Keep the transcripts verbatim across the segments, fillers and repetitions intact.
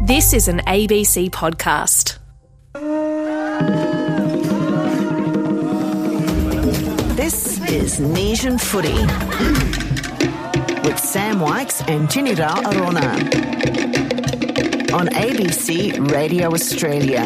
This is an A B C podcast. This is Nation Footy with Sam Wykes and Tinirao Arona on A B C Radio Australia.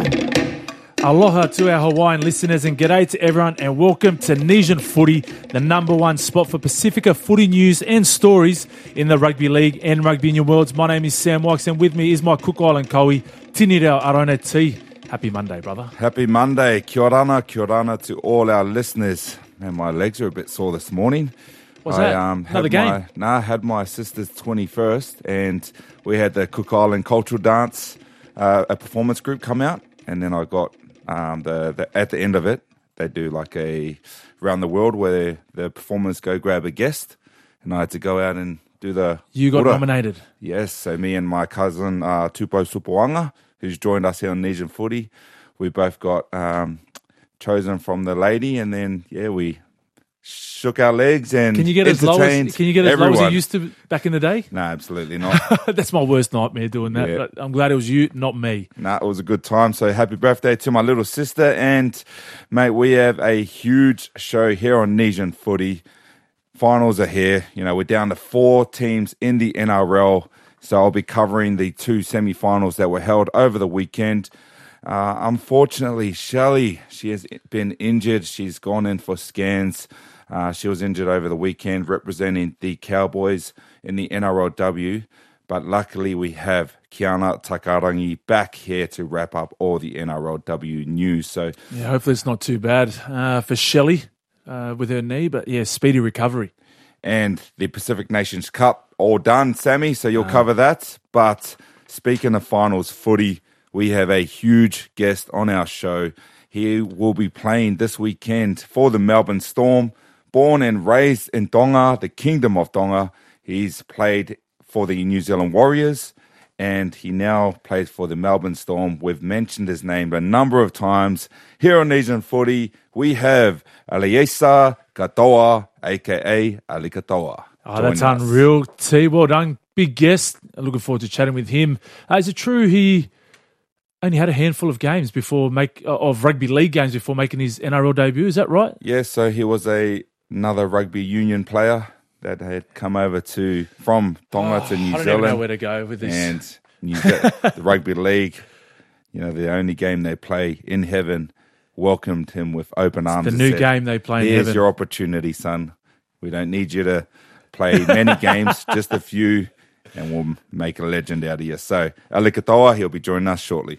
Aloha to our Hawaiian listeners and g'day to everyone and welcome to Nation Footy, the number one spot for Pacifica footy news and stories in the rugby league and rugby union worlds. My name is Sam Wykes and with me is my Cook Island Koe, Tinirao Arona T. Happy Monday, brother. Happy Monday. Kia orana, kia orana to all our listeners. Man, my legs are a bit sore this morning. What's I, that? Um, Another had game? My, nah, I had my sister's twenty-first and we had the Cook Island Cultural Dance, uh, a performance group come out, and then I got Um, the, the at the end of it, they do like a around the world where the performers go grab a guest, and I had to go out and do the. You got ora. nominated. Yes, so me and my cousin uh, Tupo Supuanga, who's joined us here on Nation Footy, we both got um, chosen from the lady, and then yeah, we shook our legs and Can you get as low as entertained Can you get as everyone. low as you used to back in the day? No, absolutely not. That's my worst nightmare doing that. Yeah. But I'm glad it was you, not me. Nah, it was a good time. So happy birthday to my little sister. And, mate, we have a huge show here on Nation Footy. Finals are here. You know, we're down to four teams in the N R L. So I'll be covering the two semi-finals that were held over the weekend. Uh, unfortunately, Shelley, she has been injured. She's gone in for scans. Uh, she was injured over the weekend representing the Cowboys in the N R L W. But luckily we have Kiana Takarangi back here to wrap up all the N R L W news. So Yeah, hopefully it's not too bad uh, for Shelley uh, with her knee. But yeah, speedy recovery. And the Pacific Nations Cup all done, Sammy, so you'll cover that. But speaking of finals footy, we have a huge guest on our show. He will be playing this weekend for the Melbourne Storm. Born and raised in Tonga, the Kingdom of Tonga. He's played for the New Zealand Warriors and he now plays for the Melbourne Storm. We've mentioned his name a number of times. Here on Nation Footy, we have Aliesa Katoa, a k a. Ali Katoa. Oh, that's unreal, T. Well done. Big guest. Looking forward to chatting with him. Uh, is it true he only had a handful of games before make uh, of rugby league games before making his N R L debut? Is that right? Yes, so he was a another rugby union player that had come over to from Tonga Oh, to New I don't Zealand. even know where to go with this. And New Ze- the rugby league, you know, the only game they play in heaven, welcomed him with open arms. the and new said, game they play in Here's heaven. your opportunity, son. We don't need you to play many games, just a few, and we'll make a legend out of you. So, Ali Katoa, he'll be joining us shortly.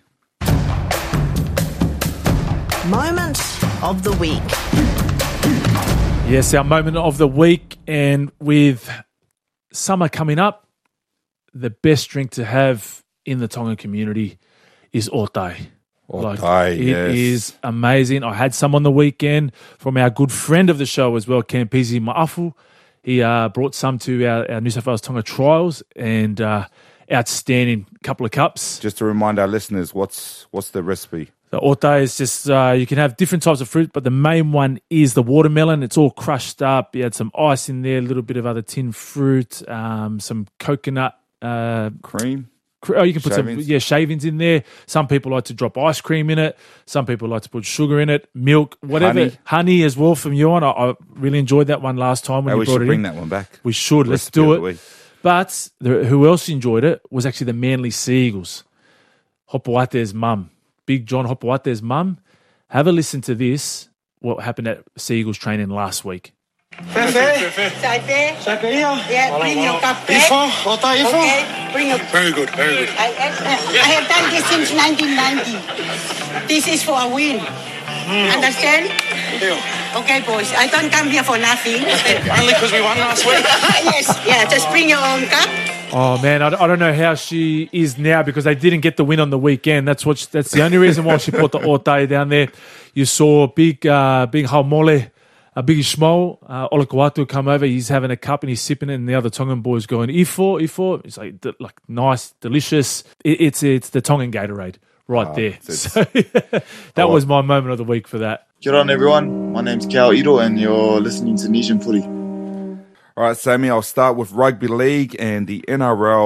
Moment of the week. Yes, our moment of the week, and with summer coming up, the best drink to have in the Tongan community is otai. Otai, it yes. is amazing. I had some on the weekend from our good friend of the show as well, Campisi Ma'afu. He uh, brought some to our, our New South Wales Tonga trials, and uh, outstanding couple of cups. Just to remind our listeners, what's what's the recipe? The otai is just, uh, you can have different types of fruit, but the main one is the watermelon. It's all crushed up. You had some ice in there, a little bit of other tin fruit, um, some coconut. Uh, Cream? cr- oh, you can put Shavings? some yeah shavings in there. Some people like to drop ice cream in it. Some people like to put sugar in it, milk, whatever. Honey. Honey as well from you on. I, I really enjoyed that one last time when Hey, you we brought should it bring in. that one back. We should. Let's Recipe of do the it. week. But the, who else enjoyed it was actually the Manly Sea Eagles. Hopoate's mum. Big John Hopoate's mum. Have a listen to this, what happened at Sea Eagles training last week. Saipe? Saipe, yeah. Yeah, bring your cup. Ifo, Ota Ifo. Okay, bring your... Very good, very good. I, I, I have done this since nineteen ninety. This is for a win. Understand? Yeah. Okay, boys, I don't come here for nothing. Only because we won last week. Yes, yeah, just bring your own cup. Oh, man, I, I don't know how she is now because they didn't get the win on the weekend. That's what. She, that's the only reason why she put the otai down there. You saw big, uh, big haumole, a big Shmo, uh, Olakawatu come over. He's having a cup and he's sipping it, and the other Tongan boys going, Ifo, Ifo. It's like, de- like nice, delicious. It, it's it's the Tongan Gatorade right Oh, there. it's- So that was my moment of the week for that. Kia ora, everyone. My name's Cal Ito, and you're listening to Nation Footy. All right, Sammy, I'll start with rugby league and the N R L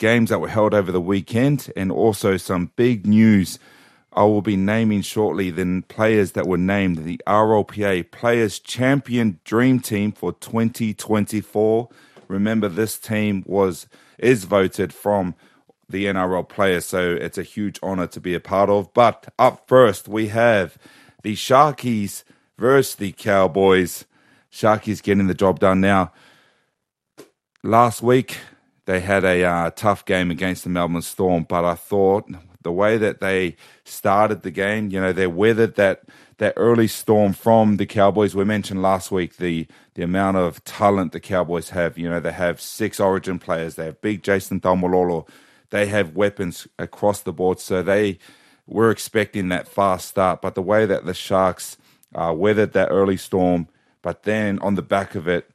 games that were held over the weekend and also some big news. I will be naming shortly the players that were named the R L P A Players Champion Dream Team for twenty twenty-four. Remember, this team was is voted from the N R L players, so it's a huge honor to be a part of. But up first, we have the Sharkies versus the Cowboys. Sharkies getting the job done now. Last week, they had a uh, tough game against the Melbourne Storm, but I thought the way that they started the game, you know, they weathered that that early storm from the Cowboys. We mentioned last week the the amount of talent the Cowboys have. You know, they have six Origin players. They have big Jason Taumalolo. They have weapons across the board. So they were expecting that fast start. But the way that the Sharks uh, weathered that early storm, but then on the back of it,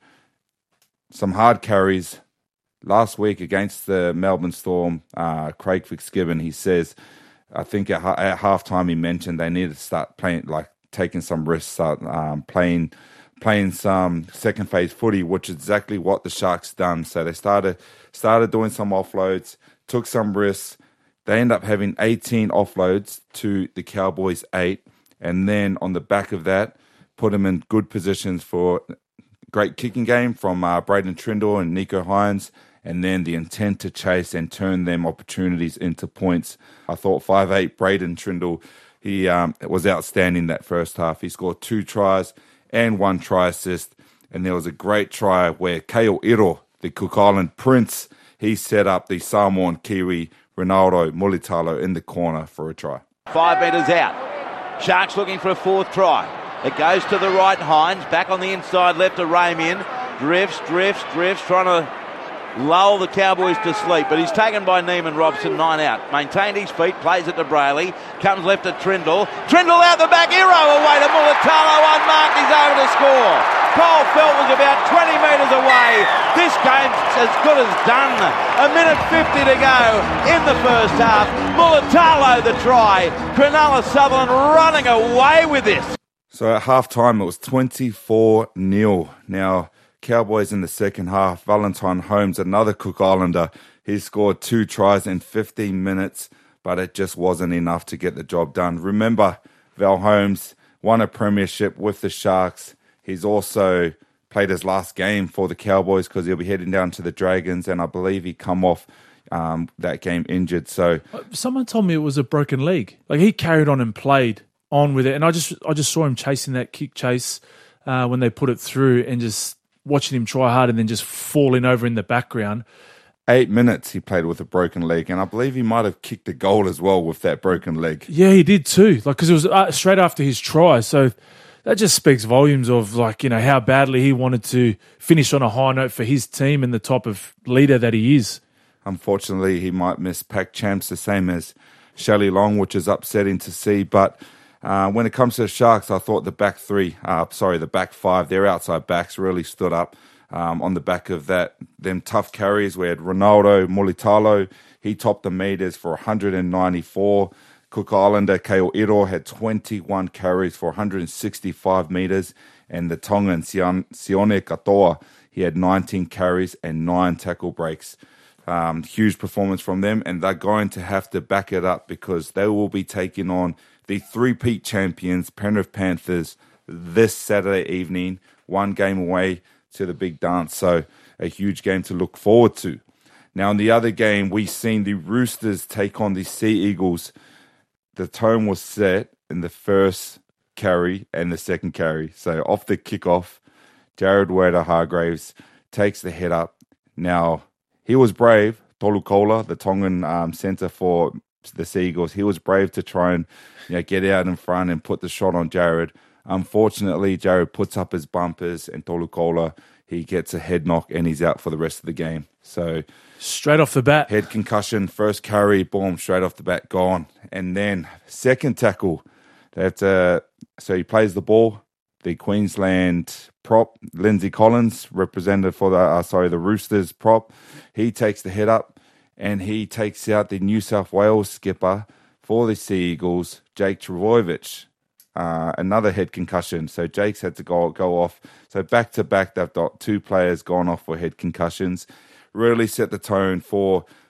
some hard carries. Last week against the Melbourne Storm, uh, Craig Fitzgibbon, he says, I think at, at halftime he mentioned they needed to start playing, like taking some risks, start um, playing playing some second phase footy, which is exactly what the Sharks done. So they started started doing some offloads, took some risks. They end up having eighteen offloads to the Cowboys eight, and then on the back of that, put them in good positions for great kicking game from uh, Braden Trindle and Nico Hines, and then the intent to chase and turn them opportunities into points. I thought five eight Braden Trindle, he um, was outstanding that first half. He scored two tries and one try assist, and there was a great try where Keo Iro, the Cook Island Prince, he set up the Samoan Kiwi Ronaldo Mulitalo in the corner for a try. Five metres out. Sharks looking for a fourth try. It goes to the right, Hines, back on the inside left to Ramian. Drifts, drifts, drifts, trying to lull the Cowboys to sleep. But he's taken by Neiman Robson, nine out. Maintained his feet, plays it to Brayley. Comes left to Trindle. Trindle out the back, hero away to Mulitalo, unmarked, he's over to score. Cole Felt was about twenty metres away. This game's as good as done. A minute fifty to go in the first half. Mulitalo the try. Cronulla Sutherland running away with this. So at halftime, it was twenty-four nil. Now, Cowboys in the second half, Valentine Holmes, another Cook Islander, he scored two tries in fifteen minutes, but it just wasn't enough to get the job done. Remember, Val Holmes won a premiership with the Sharks. He's also played his last game for the Cowboys because he'll be heading down to the Dragons, and I believe he come off um, that game injured. So someone told me it was a broken leg. Like, he carried on and played on with it, and I just I just saw him chasing that kick chase uh, when they put it through, and just watching him try hard and then just falling over in the background. Eight minutes he played with a broken leg, and I believe he might have kicked a goal as well with that broken leg. Yeah, he did too. Like, because it was uh, straight after his try, so that just speaks volumes of, like, you know, how badly he wanted to finish on a high note for his team and the type of leader that he is. Unfortunately, he might miss pack champs the same as Shelley Long, which is upsetting to see, but Uh, when it comes to the Sharks, I thought the back three, uh, sorry, the back five, their outside backs really stood up um, on the back of that. Them tough carries. We had Ronaldo Mulitalo. He topped the meters for one hundred ninety-four. Cook Islander Keo Iro had twenty-one carries for one hundred sixty-five meters. And the Tongan Sione Katoa, he had nineteen carries and nine tackle breaks. Um, huge performance from them, and they're going to have to back it up because they will be taking on the three-peat champions, Penrith Panthers, this Saturday evening, one game away to the big dance. So a huge game to look forward to. Now, in the other game, we've seen the Roosters take on the Sea Eagles. The tone was set in the first carry and the second carry. So off the kickoff, Jared Wader-Hargreaves takes the head up. Now, he was brave. Tolu Kola, the Tongan um, centre for the Sea Eagles, he was brave to try and, you know, get out in front and put the shot on Jared. Unfortunately, Jared puts up his bumpers, and Tolu Kola, he gets a head knock and he's out for the rest of the game. So straight off the bat, head concussion, first carry, boom, straight off the bat, gone. And then second tackle, that uh, so he plays the ball. The Queensland prop, Lindsay Collins, representative for the uh, sorry the Roosters prop, he takes the head up. And he takes out the New South Wales skipper for the Sea Eagles, Jake Trbojevic. Uh, another head concussion. So Jake's had to go go off. So back to back, they've got two players gone off for head concussions. Really set the tone for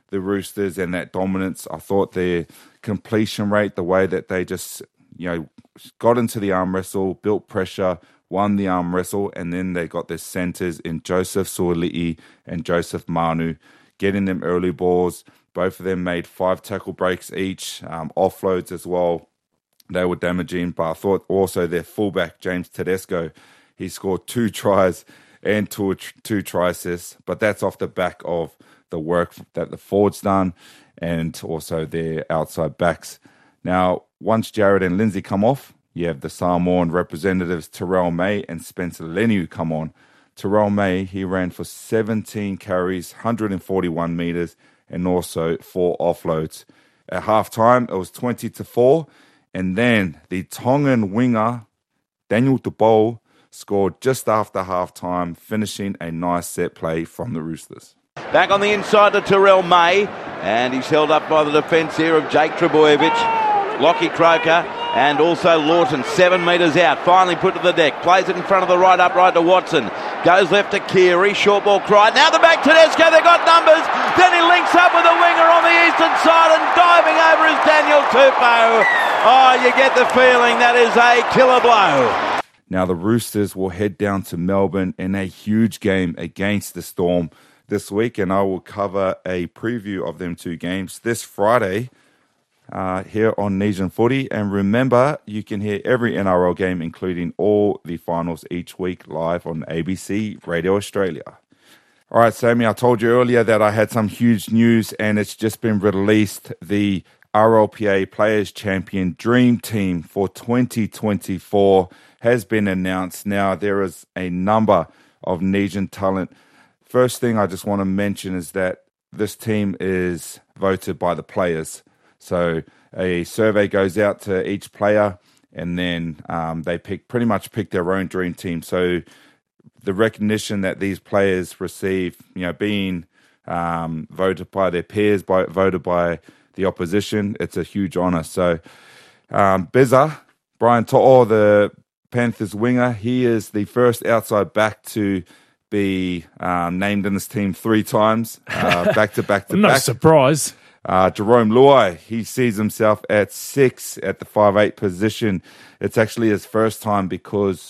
the Roosters and that dominance. I thought their completion rate, the way that they just, you know, got into the arm wrestle, built pressure, won the arm wrestle, and then they got their centres in Joseph Suoli'i and Joseph Manu, getting them early balls. Both of them made five tackle breaks each, um, offloads as well. They were damaging, but I thought also their fullback, James Tedesco, he scored two tries and two, two try assists, but that's off the back of the work that the forwards done and also their outside backs. Now, once Jared and Lindsay come off, you have the Samoan representatives Terrell May and Spencer Leniu come on. Terrell May, he ran for seventeen carries, one hundred forty-one metres, and also four offloads. At halftime, it was twenty to four, and then the Tongan winger, Daniel Tupou, scored just after halftime, finishing a nice set play from the Roosters. Back on the inside to Terrell May, and he's held up by the defence here of Jake Trebojevic, Lockie Croker, and also Lawton, seven metres out, finally put to the deck, plays it in front of the right upright to Watson, goes left to Keary, short ball Crichton, now the back to Tedesco, they've got numbers, then he links up with the winger on the eastern side, and diving over is Daniel Tupou. Oh, you get the feeling that is a killer blow. Now the Roosters will head down to Melbourne in a huge game against the Storm this week, and I will cover a preview of them two games this Friday uh, here on Nesian Footy. And remember, you can hear every N R L game, including all the finals each week, live on A B C Radio Australia. All right, Sammy, I told you earlier that I had some huge news, and it's just been released. The R L P A Players Champion Dream Team for twenty twenty-four has been announced. Now, there is a number of Nesian talent. First thing I just want to mention is that this team is voted by the players. So a survey goes out to each player, and then um, they pick pretty much pick their own dream team. So the recognition that these players receive, you know, being um, voted by their peers, by voted by the opposition, it's a huge honour. So um, Bizza, Brian To'o, the Panthers winger, he is the first outside back to be um, named in this team three times, uh, back to back to no back. No surprise. Uh, Jerome Luai, he sees himself at six at the five eight position. It's actually his first time because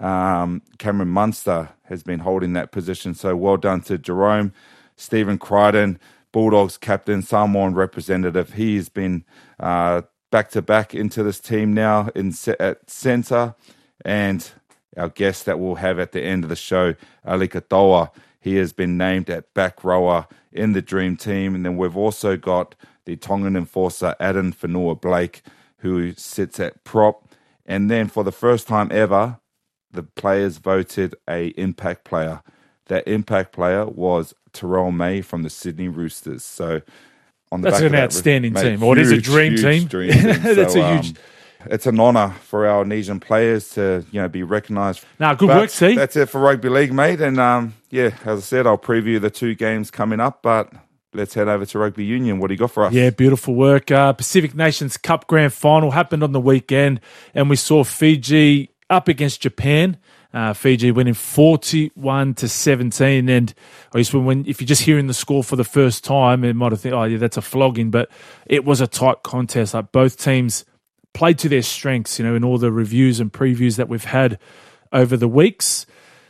um, Cameron Munster has been holding that position. So well done to Jerome. Stephen Crichton, Bulldogs captain, Samoan representative. He has been uh, back-to-back into this team now in at centre. And our guest that we'll have at the end of the show, Ali Katoa, he has been named at back rower in the Dream Team. And then we've also got the Tongan enforcer, Adam Whenua-Blake, who sits at prop. And then for the first time ever, the players voted a impact player. That impact player was Terrell May from the Sydney Roosters. So on the That's back an of that, outstanding mate, team. Or it is a dream team. Dream team. That's so, a huge... Um, it's an honour for our Nesian players to, you know, be recognised. Nah, good but work, T. That's it for rugby league, mate. And um, yeah, as I said, I'll preview the two games coming up. But let's head over to rugby union. What do you got for us? Yeah, beautiful work. Uh, Pacific Nations Cup Grand Final happened on the weekend, and we saw Fiji up against Japan. Uh, Fiji winning forty-one to seventeen, and I guess when if you're just hearing the score for the first time, it might have think, oh yeah, that's a flogging, but it was a tight contest. Like both teams played to their strengths, you know, in all the reviews and previews that we've had over the weeks.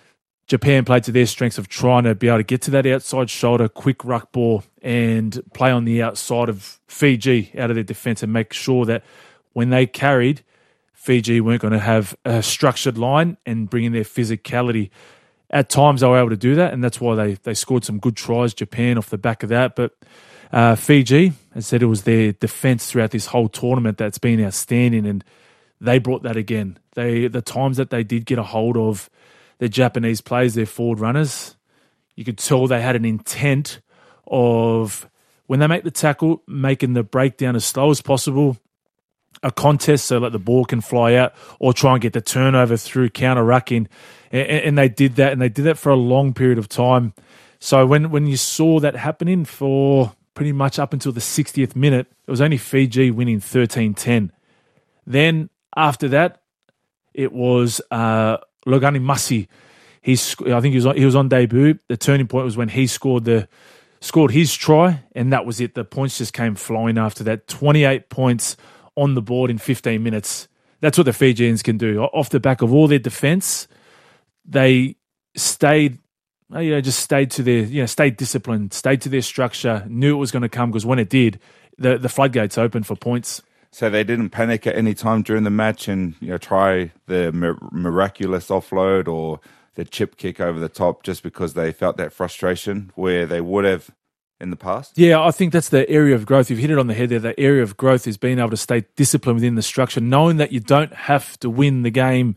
Japan played to their strengths of trying to be able to get to that outside shoulder, quick ruck ball, and play on the outside of Fiji out of their defence and make sure that when they carried, Fiji weren't going to have a structured line and bring in their physicality. At times they were able to do that, and that's why they, they scored some good tries, Japan, off the back of that. But uh, Fiji, as I said, it was their defence throughout this whole tournament that's been outstanding, and they brought that again. They The times that they did get a hold of the Japanese players, their forward runners, you could tell they had an intent of, when they make the tackle, making the breakdown as slow as possible, a contest so that the ball can fly out, or try and get the turnover through counter-rucking. And, and they did that, and they did that for a long period of time. So when, when you saw that happening for pretty much up until the sixtieth minute, it was only Fiji winning thirteen ten. Then after that, it was uh, Logani Masi. He's, I think he was, on, he was on debut. The turning point was when he scored the scored his try, and that was it. The points just came flowing after that. twenty-eight points on the board in fifteen minutes. That's what the Fijians can do. Off the back of all their defence, they stayed, you know, just stayed to their, you know, stayed disciplined, stayed to their structure, knew it was going to come, because when it did, the, the floodgates opened for points. So they didn't panic at any time during the match and, you know, try the mir- miraculous offload or the chip kick over the top just because they felt that frustration where they would have in the past? Yeah, I think that's the area of growth. You've hit it on the head there. The area of growth is being able to stay disciplined within the structure, knowing that you don't have to win the game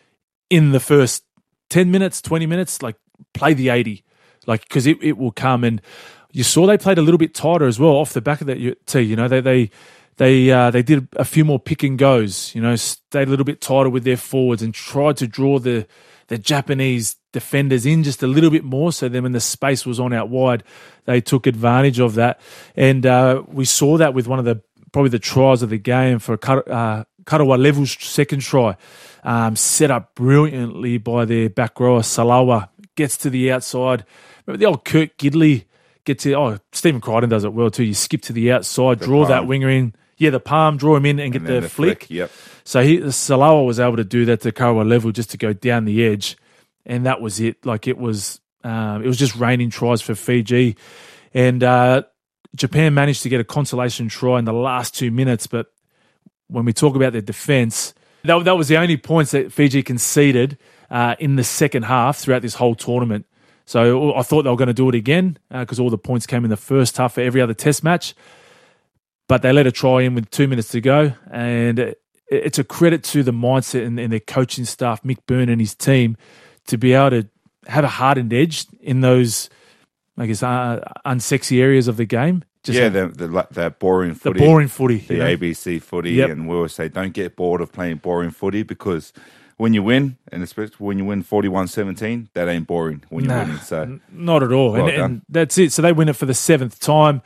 in the first ten minutes, twenty minutes. Like, play the eighty, like, because it, it will come. And you saw they played a little bit tighter as well off the back of that tee. You know, they they they uh, they did a few more pick and goes. You know, stayed a little bit tighter with their forwards and tried to draw the the Japanese defenders in just a little bit more. So then when the space was on out wide, they took advantage of that. And uh, we saw that with one of the probably the tries of the game for uh, Karawa Level's second try. Um, set up brilliantly by their back rower, Salawa. Gets to the outside. Remember the old Kurt Gidley gets to, oh, Stephen Crichton does it well too. You skip to the outside, The draw palm. that winger in. Yeah, the palm, draw him in and get And then the, the flick. flick, yep. So he, Salawa was able to do that to Karawa Level just to go down the edge. And that was it. Like, it was um, it was just raining tries for Fiji. And uh, Japan managed to get a consolation try in the last two minutes. But when we talk about their defence, that, that was the only points that Fiji conceded uh, in the second half throughout this whole tournament. So I thought they were going to do it again because uh, all the points came in the first half for every other test match. But they let a try in with two minutes to go. And it, it's a credit to the mindset and, and their coaching staff, Mick Byrne and his team, to be able to have a hardened edge in those, I guess, uh, unsexy areas of the game. Just yeah, like, the, the, that boring the footy. boring footy. The you know? A B C footy. Yep. And we always say, don't get bored of playing boring footy because when you win, and especially when you win forty-one seventeen, that ain't boring when you're Nah, winning. So n- not at all. Well and, done. and that's it. So they win it for the seventh time.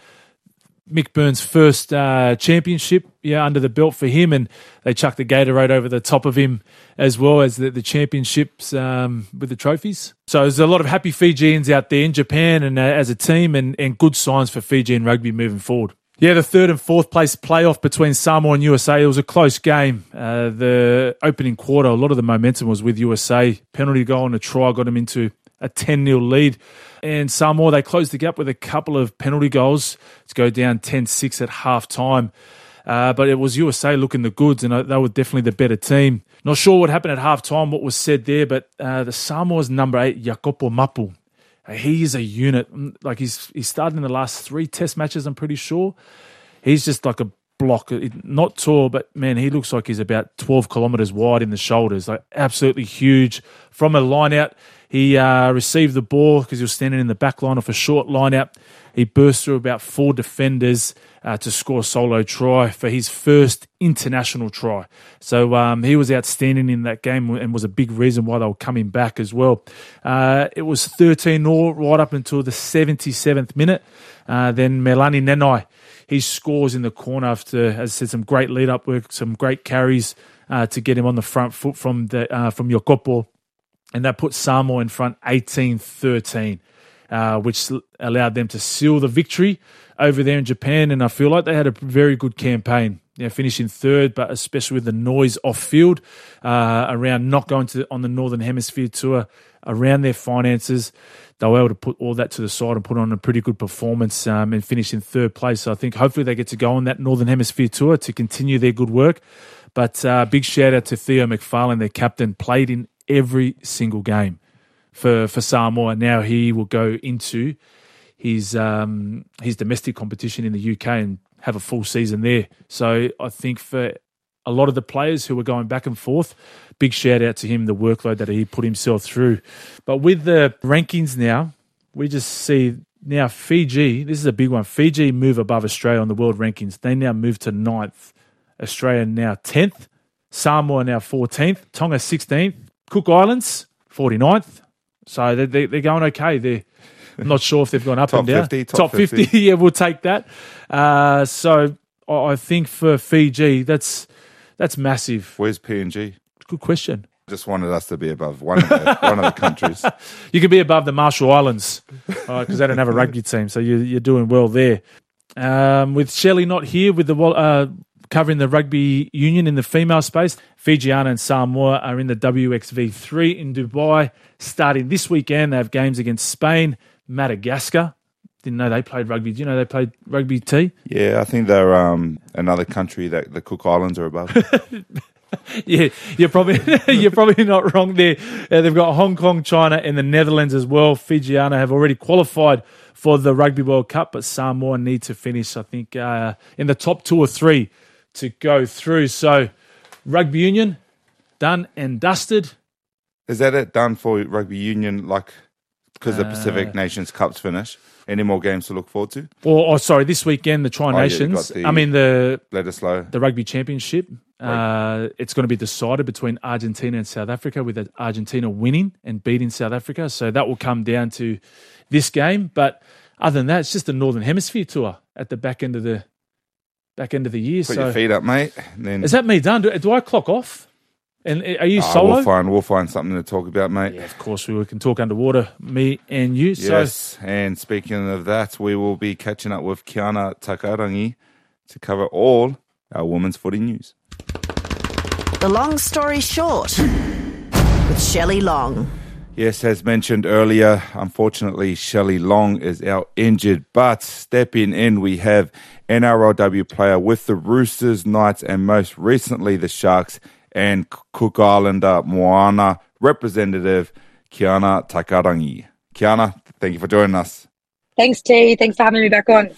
Mick Byrne's first uh, championship, yeah, under the belt for him, and they chucked the Gatorade over the top of him as well as the, the championships um, with the trophies. So there's a lot of happy Fijians out there in Japan and uh, as a team, and, and good signs for Fijian rugby moving forward. Yeah, the third and fourth place playoff between Samoa and U S A, it was a close game. Uh, the opening quarter, a lot of the momentum was with U S A. Penalty goal and a try got them into a ten nil lead. And Samoa, they closed the gap with a couple of penalty goals to go down ten six at half-time. Uh, but it was U S A looking the goods, and they were definitely the better team. Not sure what happened at half-time, what was said there, but uh, the Samoa's number eight, Jacopo Mapu, uh, he is a unit. Like, he's he started in the last three test matches, I'm pretty sure. He's just like a block. Not tall, but, man, he looks like he's about twelve kilometres wide in the shoulders. Like, absolutely huge. From a line-out, he uh, received the ball because he was standing in the back line off a short line-out. He burst through about four defenders uh, to score a solo try for his first international try. So um, he was outstanding in that game and was a big reason why they were coming back as well. Uh, it was thirteen all right up until the seventy-seventh minute. Uh, then Melani Nenai, he scores in the corner after, as I said, some great lead-up work, some great carries uh, to get him on the front foot from the uh, from Jacopo. And that put Samoa in front eighteen thirteen, uh, which allowed them to seal the victory over there in Japan. And I feel like they had a very good campaign, you know, finishing third, but especially with the noise off field uh, around not going to on the Northern Hemisphere tour, around their finances. They were able to put all that to the side and put on a pretty good performance um, and finish in third place. So I think hopefully they get to go on that Northern Hemisphere tour to continue their good work. But uh, big shout out to Theo McFarlane, their captain, played in every single game for, for Samoa. Now he will go into his um, his domestic competition in the U K and have a full season there. So I think for a lot of the players who were going back and forth, big shout out to him, the workload that he put himself through. But with the rankings now, we just see now Fiji, this is a big one, Fiji move above Australia on the world rankings. They now move to ninth. Australia now tenth. Samoa now fourteenth. Tonga sixteenth. Cook Islands, forty-ninth. So they, they, they're going okay. They're I'm not sure if they've gone up Top and down. fifty, top fifty. fifty. Yeah, we'll take that. Uh, so I think for Fiji, that's that's massive. where's P N G? Good question. just wanted us to be above one of the, one of the countries. You could be above the Marshall Islands because they don't have a rugby team, so you, you're doing well there. Um, with Shelley not here, with the uh, covering the rugby union in the female space, Fijiana and Samoa are in the W X V three in Dubai starting this weekend. They have games against Spain, Madagascar. Didn't know they played rugby. Do you know they played rugby T? Yeah, I think they're um, another country that the Cook Islands are above. Yeah, you're probably you're probably not wrong there. Uh, they've got Hong Kong, China, and the Netherlands as well. Fijiana have already qualified for the Rugby World Cup, but Samoa need to finish, I think, uh, in the top two or three to go through. So, rugby union done and dusted. Is that it? Done for rugby union? Like because the Uh, Pacific Nations Cup's finished. Any more games to look forward to? Or, or sorry, this weekend the Tri Oh, yeah, you Nations. got the- I mean the Bledisloe. the Rugby Championship. Uh, it's going to be decided between Argentina and South Africa, with Argentina winning and beating South Africa. So that will come down to this game. But other than that, it's just a Northern Hemisphere tour at the back end of the back end of the year. Put so your feet up, mate. And then is that me done? Do, do I clock off? And are you Ah, solo? We'll find we'll find something to talk about, mate. Yeah, of course we can talk underwater, me and you. Yes, and speaking of that, we will be catching up with Kiana Takarangi to cover all our women's footy news. The long story short with Shelley Long. Yes, as mentioned earlier, unfortunately, Shelley Long is out injured, but stepping in, we have N R L W player with the Roosters, Knights, and most recently the Sharks, and Cook Islander Moana representative Kiana Takarangi. Kiana, thank you for joining us. Thanks, T. Thanks for having me back on.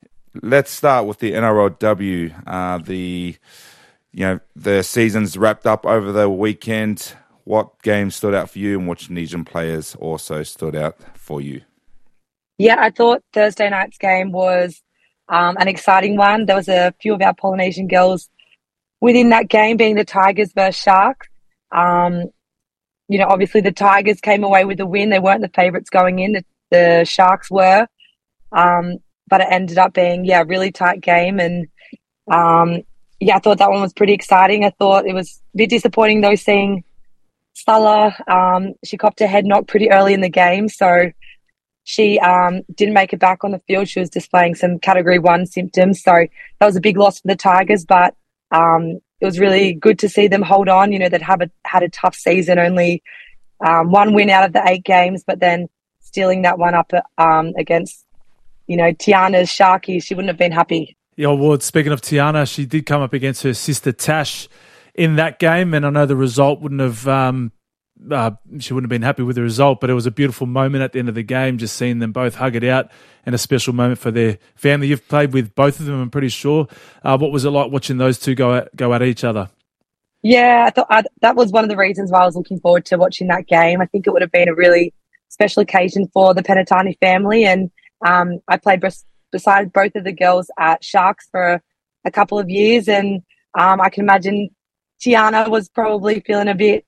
Let's start with the N R L W. Uh, the you know the season's wrapped up over the weekend. What games stood out for you, and which Nesian players also stood out for you? Yeah, I thought Thursday night's game was um, an exciting one. There was a few of our Polynesian girls within that game, being the Tigers versus Sharks. Um, you know, obviously the Tigers came away with the win. They weren't the favourites going in. The, the Sharks were. Um, but it ended up being, yeah, a really tight game. And, um, yeah, I thought that one was pretty exciting. I thought it was a bit disappointing, though, seeing Salah. Um, she copped a head knock pretty early in the game. So she um, didn't make it back on the field. She was displaying some Category one symptoms. So that was a big loss for the Tigers. But um, it was really good to see them hold on. You know, they'd have a, had a tough season, only um, one win out of the eight games, but then stealing that one up um, against, you know, Tiana's Sharkies. She wouldn't have been happy. Yeah, well, speaking of Tiana, she did come up against her sister Tash in that game, and I know the result wouldn't have, um, uh, she wouldn't have been happy with the result, but it was a beautiful moment at the end of the game, just seeing them both hug it out, and a special moment for their family. You've played with both of them, I'm pretty sure. Uh, what was it like watching those two go at, go at each other? Yeah, I thought I, that was one of the reasons why I was looking forward to watching that game. I think it would have been a really special occasion for the Penatani family, and um, I played bes- beside both of the girls at Sharks for a couple of years, and um, I can imagine Tiana was probably feeling a bit,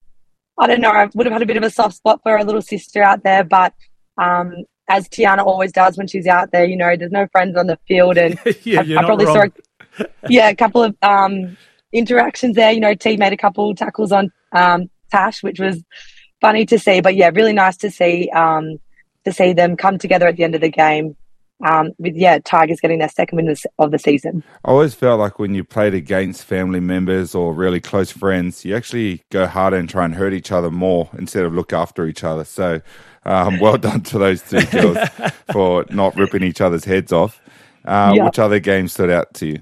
I don't know, I would have had a bit of a soft spot for her little sister out there, but um, as Tiana always does when she's out there, you know, there's no friends on the field, and yeah, I, you're I not probably wrong. saw, yeah, a couple of um, interactions there. You know, T made a couple tackles on um, Tash, which was funny to see, but yeah, really nice to see um, to see them come together at the end of the game. Um, with yeah, Tigers getting their second win of the season. I always felt like when you played against family members or really close friends, you actually go harder and try and hurt each other more instead of look after each other. So, um, well done to those two girls for not ripping each other's heads off. Uh, Yeah. Which other games stood out to you?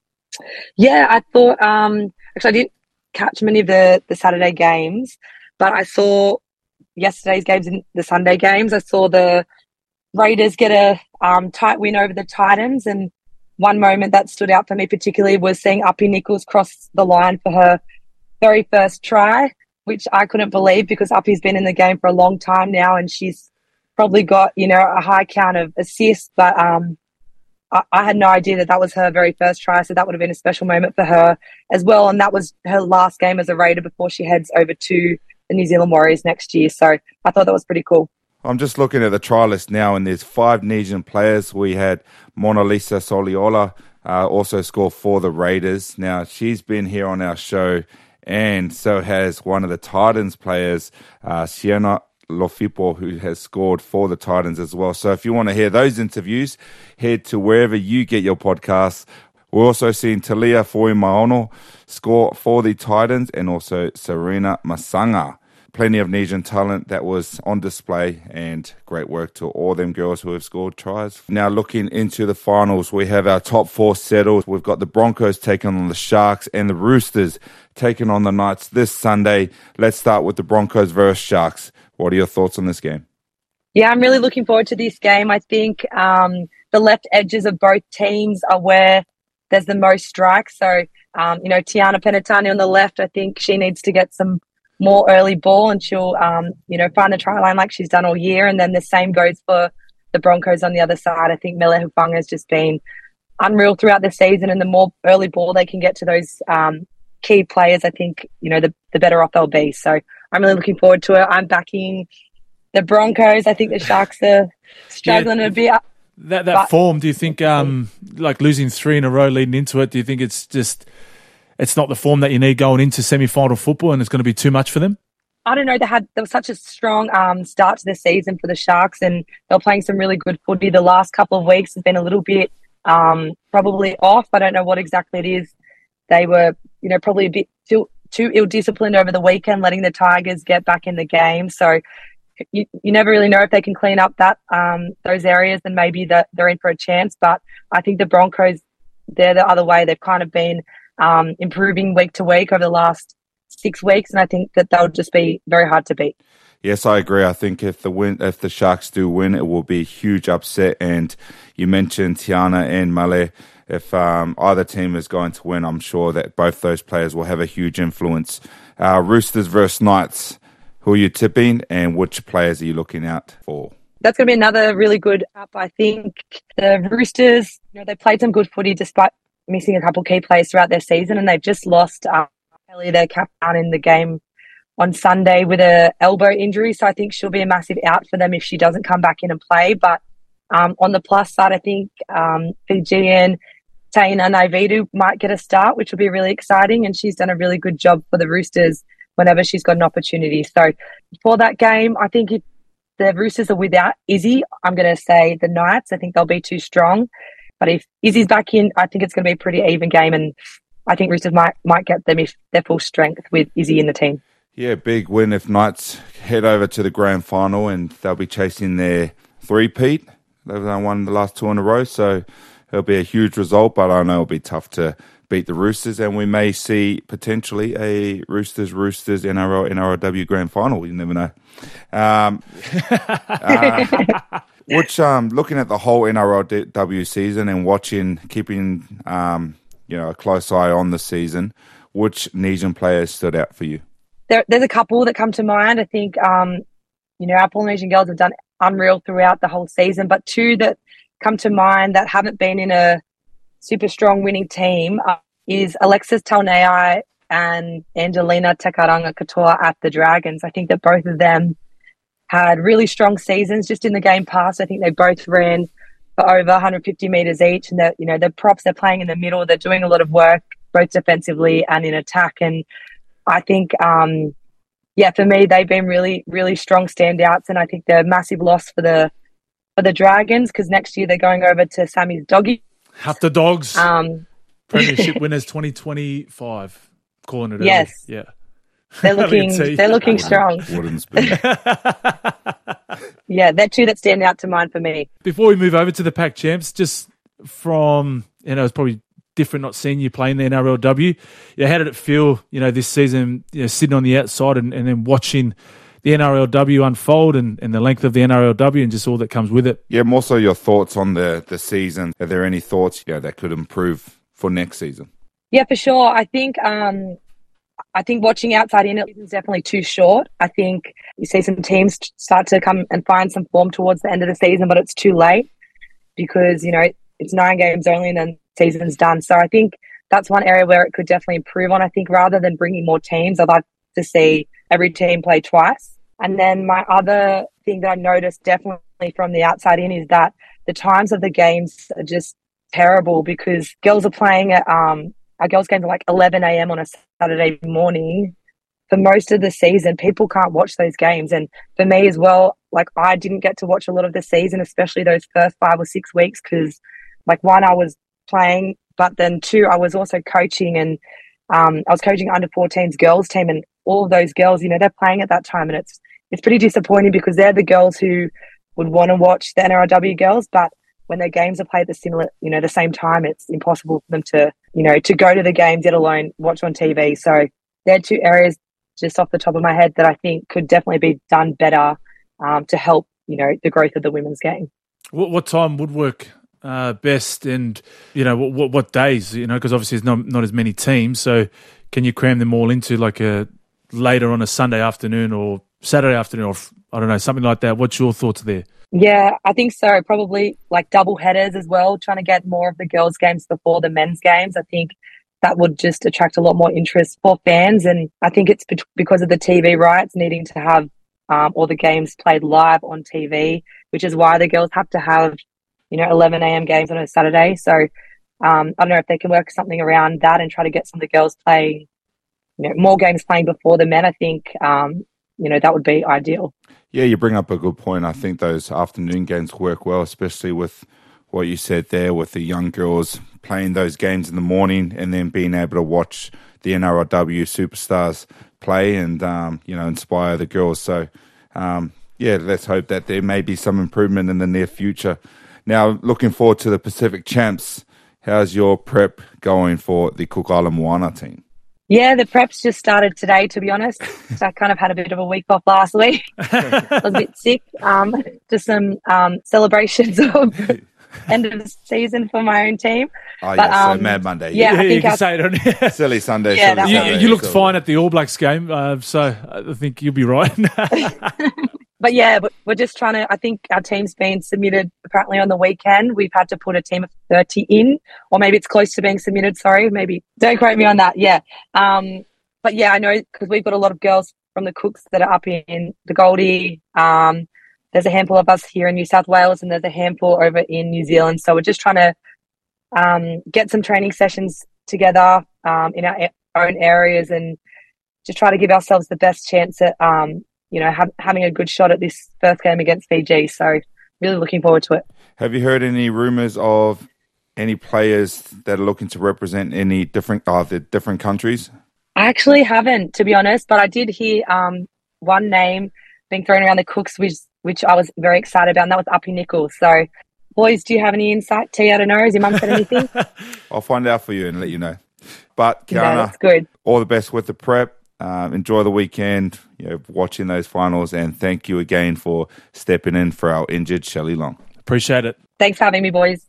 Yeah, I thought um, actually I didn't catch many of the the Saturday games, but I saw yesterday's games and the Sunday games. I saw the Raiders get a um, tight win over the Titans, and one moment that stood out for me particularly was seeing Uppy Nichols cross the line for her very first try, which I couldn't believe because Uppy's been in the game for a long time now, and she's probably got, you know, a high count of assists, but um, I, I had no idea that that was her very first try, so that would have been a special moment for her as well, and that was her last game as a Raider before she heads over to the New Zealand Warriors next year, so I thought that was pretty cool. I'm just looking at the try list now, and there's five Nesian players. We had Mona Lisa Soliola uh, also score for the Raiders. Now, she's been here on our show, and so has one of the Titans players, uh, Sienna Lofipo, who has scored for the Titans as well. So if you want to hear those interviews, head to wherever you get your podcasts. We're also seeing Talia Foimaono score for the Titans, and also Serena Masanga. Plenty of Nesian talent that was on display, and great work to all them girls who have scored tries. Now looking into the finals, we have our top four settled. We've got the Broncos taking on the Sharks and the Roosters taking on the Knights this Sunday. Let's start with the Broncos versus Sharks. What are your thoughts on this game? Yeah, I'm really looking forward to this game. I think um, the left edges of both teams are where there's the most strikes. So, um, you know, Tiana Penatani on the left, I think she needs to get some more early ball, and she'll, um, you know, find a try line like she's done all year. And then the same goes for the Broncos on the other side. I think Mele Hufanga has just been unreal throughout the season, and the more early ball they can get to those um, key players, I think, you know, the, the better off they'll be. So I'm really looking forward to it. I'm backing the Broncos. I think the Sharks are struggling Yeah, a bit. That that But- form, do you think, um, like losing three in a row leading into it, do you think it's just, it's not the form that you need going into semi-final football, and it's going to be too much for them? I don't know. They had there was such a strong um, start to the season for the Sharks, and they're playing some really good footy. The last couple of weeks has been a little bit um, probably off. I don't know what exactly it is. They were, you know, probably a bit too too ill-disciplined over the weekend, letting the Tigers get back in the game. So you, you never really know if they can clean up that um, those areas, then maybe that they're in for a chance. But I think the Broncos, they're the other way. They've kind of been um, improving week to week over the last six weeks, and I think that they'll just be very hard to beat. Yes, I agree. I think if the win, if the Sharks do win, it will be a huge upset. And you mentioned Tiana and Male. If um, either team is going to win, I'm sure that both those players will have a huge influence. Uh, Roosters versus Knights. Who are you tipping, and which players are you looking out for? That's going to be another really good up. I think the Roosters, you know, they played some good footy despite missing a couple of key players throughout their season, and they've just lost um, Ellie, their captain, in the game on Sunday with a elbow injury. So I think she'll be a massive out for them if she doesn't come back in and play. But um, on the plus side, I think um, Fijian Taina Naividu might get a start, which will be really exciting. And she's done a really good job for the Roosters whenever she's got an opportunity. So for that game, I think if the Roosters are without Izzy, I'm going to say the Knights. I think they'll be too strong. But if Izzy's back in, I think it's going to be a pretty even game. And I think Roosters might might get them if they're full strength with Izzy in the team. Yeah, big win if Knights head over to the grand final, and they'll be chasing their three-peat. They've won the last two in a row, so it'll be a huge result, but I know it'll be tough to beat the Roosters, and we may see potentially a Roosters-Roosters N R L N R L W grand final. You never know. Um, uh, which, um, looking at the whole N R L W season and watching, keeping um, you know, a close eye on the season, which Nesian players stood out for you? There, there's a couple that come to mind. I think, um, you know, our Polynesian girls have done unreal throughout the whole season, but two that come to mind that haven't been in a super strong winning team uh, is Alexis Taunai and Angelina Tekaranga Katoa at the Dragons. I think that both of them had really strong seasons just in the game past. I think they both ran for over one hundred fifty metres each, and that, you know, the props, they're playing in the middle, they're doing a lot of work both defensively and in attack. And I think, um, yeah, for me, they've been really, really strong standouts, and I think they're a massive loss for the for the Dragons because next year they're going over to Sammy's Doggy. Have the Dogs. Um, Premiership winners twenty twenty-five. Calling it yes. early. Yeah. They're looking, they're looking strong. Wooden spoon. Yeah, they're two that stand out to mind for me. Before we move over to the Pac Champs, just from, you know, it's probably different not seeing you play in the N R L W. Yeah, how did it feel, you know, this season, you know, sitting on the outside and, and then watching the N R L W unfold and, and the length of the N R L W and just all that comes with it? Yeah, more so your thoughts on the, the season. Are there any thoughts yeah, that could improve for next season? Yeah, for sure. I think um, I think watching outside in it is definitely too short. I think you see some teams start to come and find some form towards the end of the season, but it's too late because, you know, it's nine games only and then season's done. So I think that's one area where it could definitely improve on. I think rather than bringing more teams, I'd like to see every team play twice. And then my other thing that I noticed definitely from the outside in is that the times of the games are just terrible because girls are playing at um, our girls' games are like eleven a.m. on a Saturday morning. For most of the season, people can't watch those games. And for me as well, like I didn't get to watch a lot of the season, especially those first five or six weeks because, like, one, I was playing, but then two, I was also coaching and um, I was coaching under fourteens girls team, and all of those girls, you know, they're playing at that time, and it's it's pretty disappointing because they're the girls who would want to watch the N R L W girls, but when their games are played at the similar, you know, the same time, it's impossible for them to, you know, to go to the games, let alone watch on T V. So they're two areas just off the top of my head that I think could definitely be done better um, to help, you know, the growth of the women's game. What, what time would work uh, best, and you know what, what days? You know, because obviously there's not not as many teams, so can you cram them all into like a later on a Sunday afternoon or Saturday afternoon, or I don't know, something like that? What's your thoughts there? Yeah, I think so. Probably like double headers as well, trying to get more of the girls' games before the men's games. I think that would just attract a lot more interest for fans. And I think it's be- because of the T V rights needing to have um, all the games played live on T V, which is why the girls have to have, you know, eleven a.m. games on a Saturday. So um, I don't know if they can work something around that and try to get some of the girls playing, you know, more games playing before the men. I think, um, you know, that would be ideal. Yeah, you bring up a good point. I think those afternoon games work well, especially with what you said there with the young girls playing those games in the morning and then being able to watch the N R L W superstars play and, um, you know, inspire the girls. So, um, yeah, let's hope that there may be some improvement in the near future. Now, looking forward to the Pacific Champs. How's your prep going for the Cook Island Moana team? Yeah, the preps just started today, to be honest. So I kind of had a bit of a week off last week. I was a bit sick. Um, just some um, celebrations of end of the season for my own team. Oh, but, yeah, um, so Mad Monday. Yeah, Yeah, I you think can our, say it on here. Silly Sunday. Yeah, silly You, Saturday, you looked so- fine at the All Blacks game, uh, so I think you'll be right. But yeah, but we're just trying to, I think our team's been submitted apparently on the weekend. We've had to put a team of thirty in, or maybe it's close to being submitted. Sorry, maybe don't quote me on that. Yeah. Um, but yeah, I know because we've got a lot of girls from the Cooks that are up in the Goldie. Um, there's a handful of us here in New South Wales, and there's a handful over in New Zealand. So we're just trying to um, get some training sessions together um, in our own areas and just try to give ourselves the best chance at, um, you know, ha- having a good shot at this first game against Fiji. So really looking forward to it. Have you heard any rumours of any players that are looking to represent any different uh, the different countries? I actually haven't, to be honest, but I did hear um, one name being thrown around the Cooks, which which I was very excited about, and that was Uppy Nichols. So, boys, do you have any insight? T, I don't know. Has your mum said anything? I'll find out for you and let you know. But, Kiana, No, that's good. all the best with the prep. Um, enjoy the weekend, you know, watching those finals, and thank you again for stepping in for our injured Shelley Long. Appreciate it. Thanks for having me, boys.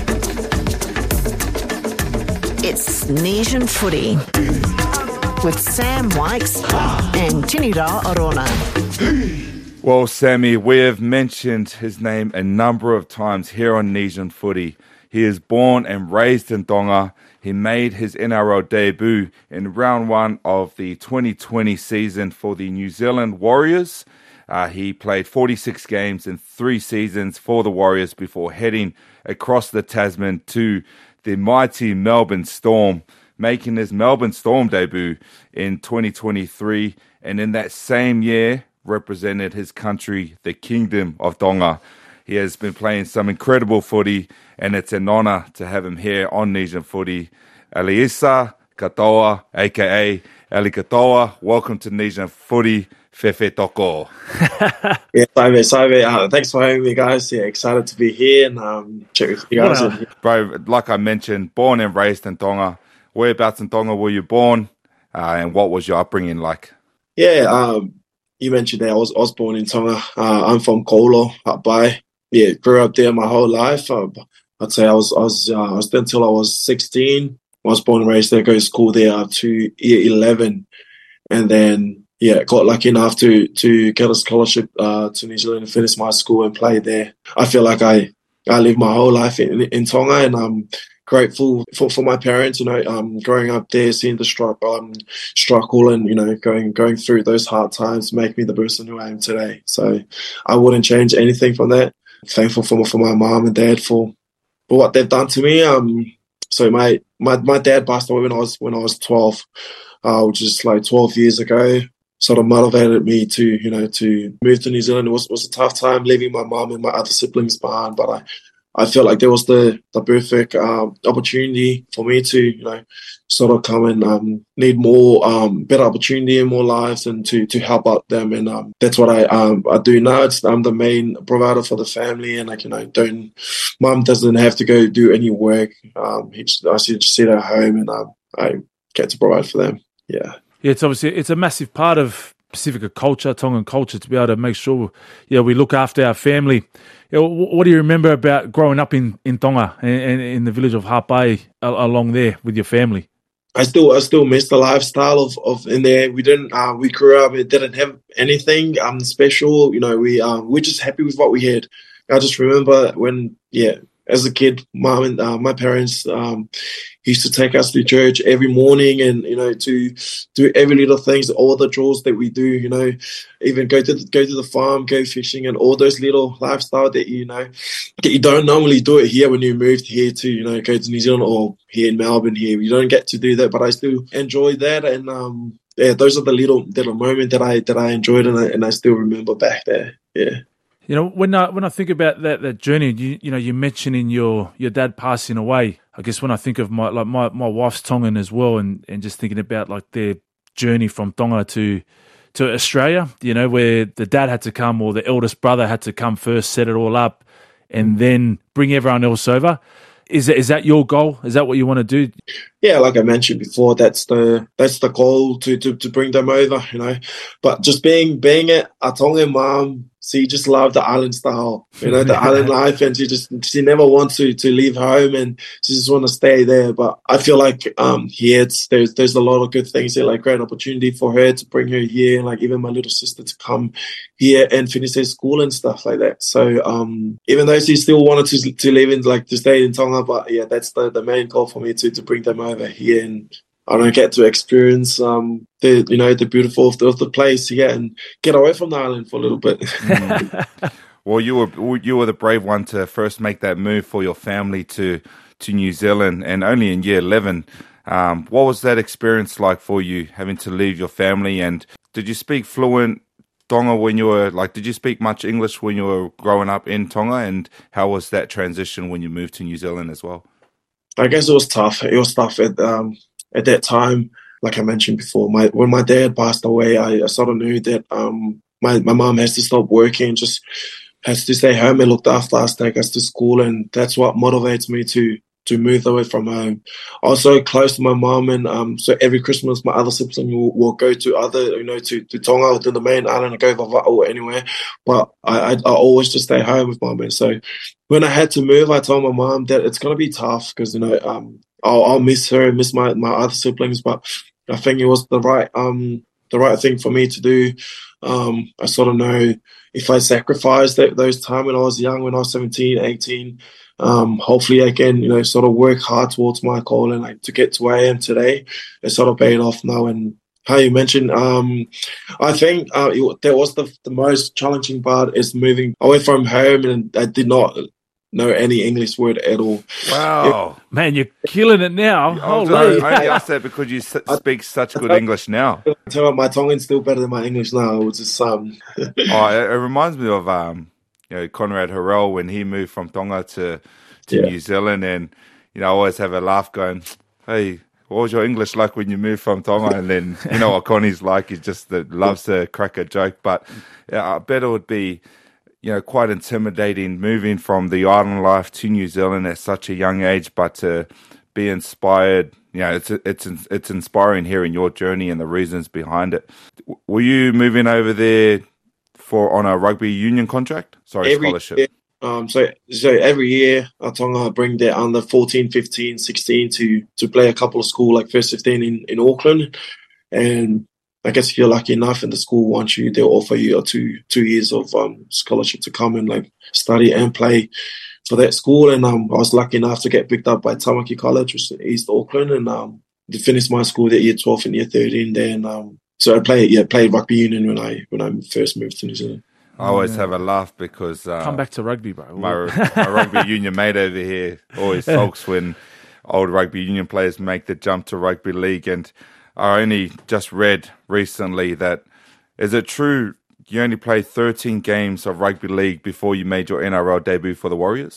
It's Nation Footy with Sam Wykes and Tinira Orona. Well, Sammy, we have mentioned his name a number of times here on Nation Footy. He is born and raised in Tonga. He made his N R L debut in round one of the twenty twenty season for the New Zealand Warriors. Uh, he played forty-six games in three seasons for the Warriors before heading across the Tasman to the mighty Melbourne Storm, making his Melbourne Storm debut in twenty twenty-three. And in that same year, represented his country, the Kingdom of Tonga. He has been playing some incredible footy, and it's an honour to have him here on Nation Footy. Eliesa Katoa, a k a. Eli Katoa, welcome to Nation Footy, Fefe Toko. Yeah, Saive, Saive. Uh, thanks for having me, guys. Yeah, excited to be here and um, check with you guys. Wow. Bro, like I mentioned, born and raised in Tonga. Whereabouts in Tonga were you born, uh, and what was your upbringing like? Yeah, um, you mentioned that I was, I was born in Tonga. Uh, I'm from Kolo, up by. Yeah, grew up there my whole life. Uh, I'd say I was I was uh, I was there until I was sixteen. I was born and raised there, go to school there up to year eleven, and then yeah, got lucky enough to to get a scholarship uh, to New Zealand and finish my school and play there. I feel like I I lived my whole life in, in Tonga, and I'm grateful for, for my parents. You know, um, growing up there, seeing the struggle, um, struggle, and you know, going going through those hard times, make me the person who I am today. So I wouldn't change anything from that. Thankful for for my mom and dad for for what they've done to me. Um, so my, my my dad passed away when I was when I was twelve, uh, which is like twelve years ago. Sort of motivated me to, you know, to move to New Zealand. It was, it was a tough time leaving my mum and my other siblings behind, but I, I felt like there was the, the perfect um, opportunity for me to, you know, sort of come and um, need more, um, better opportunity in more lives and to, to help out them. And um, that's what I um, I do now. It's, I'm the main provider for the family, and like, you know, don't, mum doesn't have to go do any work. Um, he just, I just sit at home and um, I get to provide for them. Yeah. Yeah, it's obviously it's a massive part of Pacifica culture, Tongan culture, to be able to make sure, yeah, we look after our family. You know, what do you remember about growing up in, in Tonga and, and in the village of Hapai along there with your family? I still I still miss the lifestyle of, of in there. We didn't uh, we grew up, it didn't have anything um special. You know, we um we're just happy with what we had. I just remember when yeah, as a kid, mom and uh, my parents um used to take us to church every morning, and you know, to do every little things, all the chores that we do. You know, even go to the, go to the farm, go fishing, and all those little lifestyle that you know that you don't normally do it here when you moved here to you know go to New Zealand or here in Melbourne. Here you don't get to do that, but I still enjoy that, and um yeah, those are the little little moments that I that I enjoyed, and I, and I still remember back there. Yeah. You know, when I when I think about that that journey, you you know, you mentioning your your dad passing away. I guess when I think of my like my, my wife's Tongan as well, and, and just thinking about like their journey from Tonga to to Australia, you know, where the dad had to come or the eldest brother had to come first, set it all up, and then bring everyone else over. Is that, is that your goal? Is that what you want to do? Yeah, like I mentioned before, that's the that's the goal to, to, to bring them over, you know. But just being being a, a Tongan mom, she just loved the island style, you know, the island life, and she just she never wants to to leave home, and she just want to stay there. But I feel like um here it's there's there's a lot of good things here, like great opportunity for her to bring her here, and like even my little sister to come here and finish her school and stuff like that. So um even though she still wanted to to live in like to stay in Tonga, but yeah, that's the, the main goal for me to to bring them over here, and I don't get to experience um the you know the beautiful of the, of the place here and get away from the island for a little bit. Mm. Well, you were you were the brave one to first make that move for your family to to New Zealand, and only in year eleven. Um, what was that experience like for you, having to leave your family? And did you speak fluent Tonga when you were like? Did you speak much English when you were growing up in Tonga? And how was that transition when you moved to New Zealand as well? I guess it was tough. It was tough at um, at that time. Like I mentioned before, my when my dad passed away, I, I sort of knew that um, my my mom has to stop working, just has to stay home and look after us, take us to school, and that's what motivates me to to move away from home. Also close to my mom, and um, so every Christmas my other sibling will, will go to other, you know, to, to Tonga, to the main island, and go Vava'o or anywhere. But I, I, I always just stay home with mom. And so when I had to move, I told my mom that it's going to be tough because, you know, um, I'll, I'll miss her, miss my, my other siblings, but I think it was the right um the right thing for me to do. Um, I sort of know if I sacrificed that, those time when I was young, when I was seventeen, eighteen, um, hopefully I can, you know, sort of work hard towards my goal and like to get to where I am today. It's sort of paid off now. And how you mentioned, um, I think uh, it, that was the the most challenging part is moving away from home, and I did not know any English word at all. Wow. It, man, you're killing it now. Holy. I only asked that because you speak such good English now. I tell you, my Tongan's still better than my English now. It was just um. oh, it, it reminds me of um, you know, Conrad Harrell when he moved from Tonga to to yeah. New Zealand, and you know, I always have a laugh going, "Hey, what was your English like when you moved from Tonga?" And then you know what Connie's like, he just uh, loves to crack a joke. But yeah, I bet it would be, you know, quite intimidating moving from the island life to New Zealand at such a young age, but to be inspired, you know, it's it's it's inspiring hearing your journey and the reasons behind it. Were you moving over there for on a rugby union contract? Sorry, every scholarship. Year, um, so so every year, Tonga bring their under fourteen, fifteen, sixteen to to play a couple of school like first fifteen in in Auckland, and I guess if you're lucky enough and the school wants you, they'll offer you a two two years of um, scholarship to come and like study and play for that school. And um, I was lucky enough to get picked up by Tamaki College, which is in East Auckland, and um, to finish my school that year twelve and year thirteen. Then um, so I played yeah played rugby union when I when I first moved to New Zealand. I always yeah. have a laugh because uh, come back to rugby, bro. My, my rugby union mate over here always sulks when old rugby union players make the jump to rugby league. And I only just read recently that, is it true you only played thirteen games of rugby league before you made your N R L debut for the Warriors?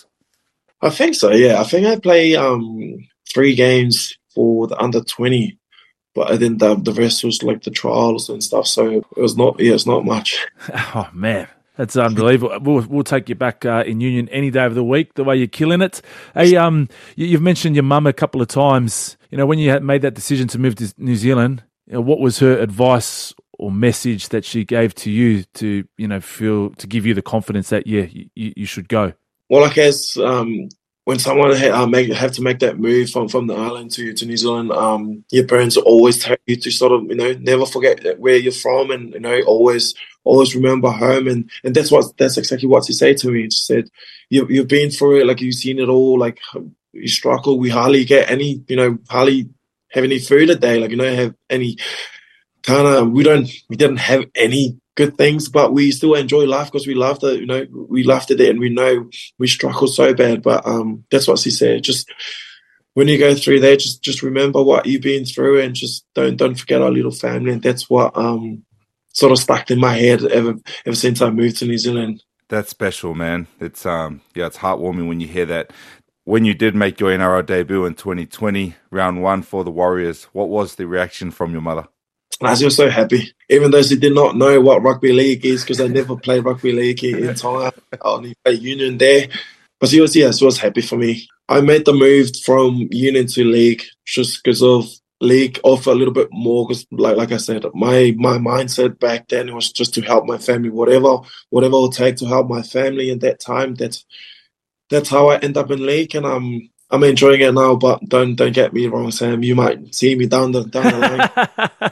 I think so, yeah. I think I played um, three games for the under twenty, but then the, the rest was like the trials and stuff. So it was not, yeah, it's not much. Oh, man. That's unbelievable. We'll, we'll take you back uh, in Union any day of the week, the way you're killing it. Hey, um, you, you've mentioned your mum a couple of times. You know, when you had made that decision to move to New Zealand, you know, what was her advice or message that she gave to you to, you know, feel, to give you the confidence that, yeah, you, you should go? Well, I guess um, when someone ha- uh, make, have to make that move from, from the island to, to New Zealand, um, your parents always tell you to sort of, you know, never forget where you're from and, you know, always always remember home. And, and that's what that's exactly what she said to me. She said, you, you've been through it, like you've seen it all, like you struggle. We hardly get any, you know, hardly have any food a day, like, you know, have any kind of, we don't, we didn't have any good things, but we still enjoy life because we loved it, you know, we loved it and we know we struggled so bad. But um, that's what she said. Just when you go through that, just just remember what you've been through and just don't don't forget our little family. And that's what um sort of stuck in my head ever ever since I moved to New Zealand. That's special, man. It's um yeah, it's heartwarming when you hear that. When you did make your N R L debut in twenty twenty, round one for the Warriors, what was the reaction from your mother? I was just so happy, even though she did not know what rugby league is because I never played rugby league in Tonga. I only played Union there. But she was, yeah, she was happy for me. I made the move from Union to league just because of league offer a little bit more because, like like I said, my my mindset back then was just to help my family, whatever whatever it will take to help my family in that time. That's that's how I end up in league, and I'm I'm enjoying it now. But don't don't get me wrong, Sam. You might see me down the down the line.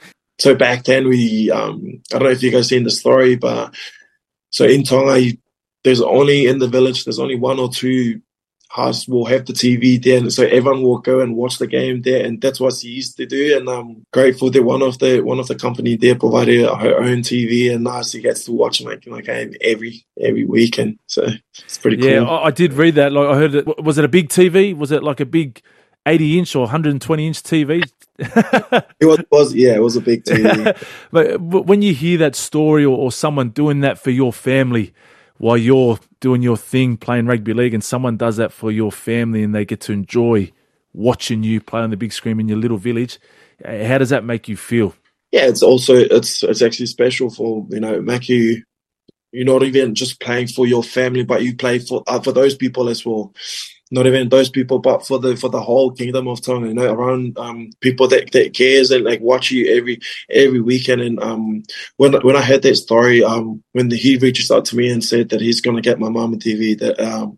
So back then we, um, I don't know if you guys seen the story, but so in Tonga, you, there's only in the village, there's only one or two houses will have the T V there, and so everyone will go and watch the game there, and that's what she used to do. And I'm grateful that one of the one of the company there provided her own T V, and now she gets to watch my, my game every every weekend. So it's pretty cool. Yeah, I did read that. Like I heard it. Was it a big T V? Was it like a big eighty inch or one hundred twenty inch T V? it was, was, yeah, it was a big T V. But when you hear that story or, or someone doing that for your family while you're doing your thing, playing rugby league, and someone does that for your family and they get to enjoy watching you play on the big screen in your little village, how does that make you feel? Yeah, it's also, it's it's actually special for, you know, make you, you're not even just playing for your family, but you play for uh, for those people as well. Not even those people, but for the for the whole kingdom of Tonga, you know, around um, people that, that cares and like watch you every every weekend. And um, when when I heard that story, um, when the, he reaches out to me and said that he's gonna get my mum a T V, that um,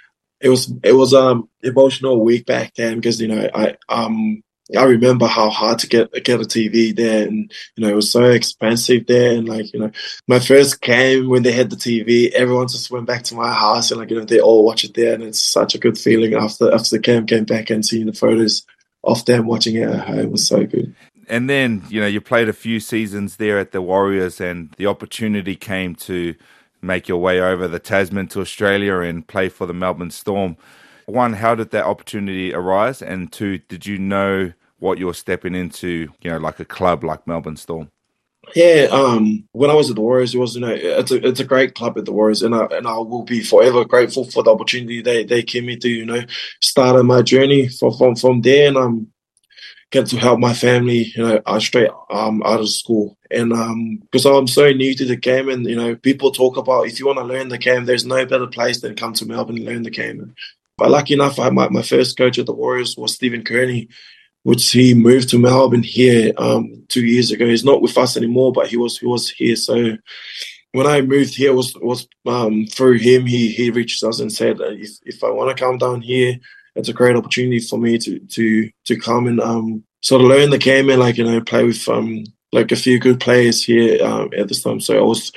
it was it was um emotional week back then because you know I um. I remember how hard to get get a T V there, and you know it was so expensive there. And like you know, my first game when they had the T V, everyone just went back to my house, and like you know they all watch it there, and it's such a good feeling after after the camp came back and seeing the photos of them watching it at home. It was so good. And then you know you played a few seasons there at the Warriors, and the opportunity came to make your way over the Tasman to Australia and play for the Melbourne Storm. One, how did that opportunity arise? And two, did you know what you're stepping into, you know, like a club like Melbourne Storm? Yeah, um, when I was at the Warriors, it was, you know, it's a it's a great club at the Warriors, and I and I will be forever grateful for the opportunity they they gave me to, you know, start my journey from from from there, and um, get to help my family, you know, uh, straight um out of school, and um, because I'm so new to the game, and you know, people talk about if you want to learn the game, there's no better place than come to Melbourne and learn the game. But lucky enough, I, my, my first coach at the Warriors was Stephen Kearney, which he moved to Melbourne here um, two years ago. He's not with us anymore, but he was he was here. So when I moved here, was was um, through him. He he reached us and said, if if I want to come down here, it's a great opportunity for me to to to come and um, sort of learn the game and like you know play with um like a few good players here um, at this time. So I was.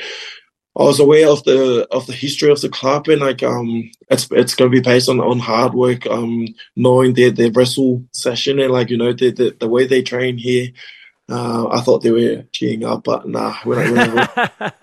I was aware of the of the history of the club, and like um, it's it's going to be based on, on hard work, um, knowing their their wrestle session and like you know the the, the way they train here. Uh, I thought they were cheering up, but nah. When I, when I